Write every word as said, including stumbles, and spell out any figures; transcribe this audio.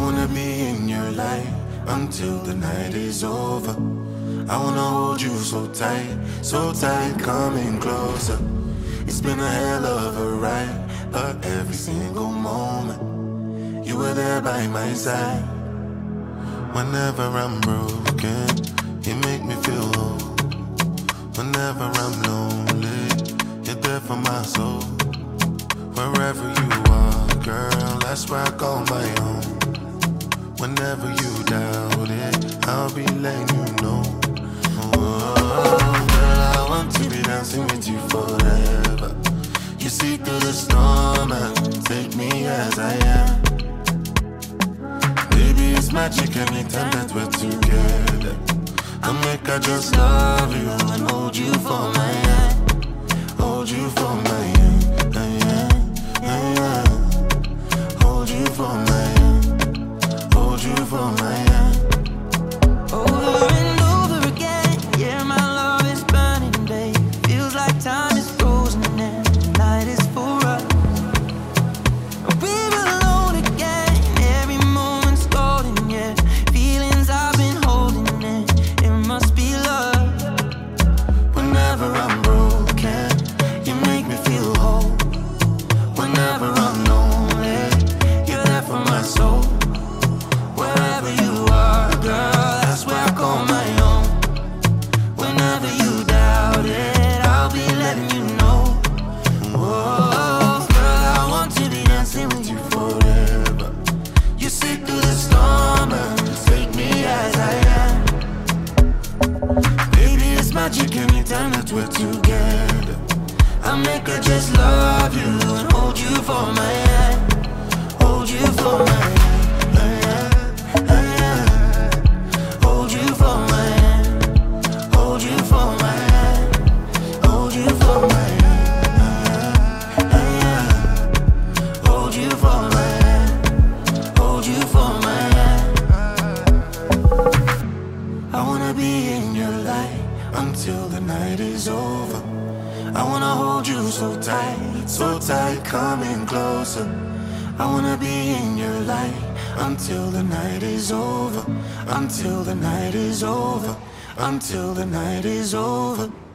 wanna be in your light until the night is over. I wanna hold you so tight, so tight, coming closer. It's been a hell of a ride, but every single moment you were there by my side. Whenever I'm broken, you make me feel whole. Whenever I'm lonely, you're there for my soul. Wherever you are, girl, that's where I call my own. Whenever you doubt it, I'll be letting you know. Oh, girl, I want to be dancing with you forever. You see through the storm and take me as I am. Baby, it's magic anytime that we're together. I make I just love you and hold you for my hand. Hold you for my hand, hand, hand. Hold you for my hand. Hold you for my hand. Over and over again, yeah, my love is burning, babe. Feels like time is frozen and the night is for us. We're alone again, every moment's golden, yeah. Feelings I've been holding in, it must be love. Whenever I'm broken, you make me feel whole. Whenever I'm lonely, you're there for my soul. Wherever you are, girl, that's where I call my own. Whenever you doubt it, I'll be letting you know. Oh, girl, I want to be dancing with you forever. You see through the storm and take me as I am. Baby, it's magic anytime that we're together. I make her just love you and hold you for my hand. Hold you for my hand. Hold you for my hand. Hold you for my hand. Hold you for my hand. Hold you for my hand. Hold you for my hand. I wanna be in your light until the night is over. I wanna hold you so tight, so tight, coming closer. I wanna be in your light until the night is over. Until the night is over. Until the night is over.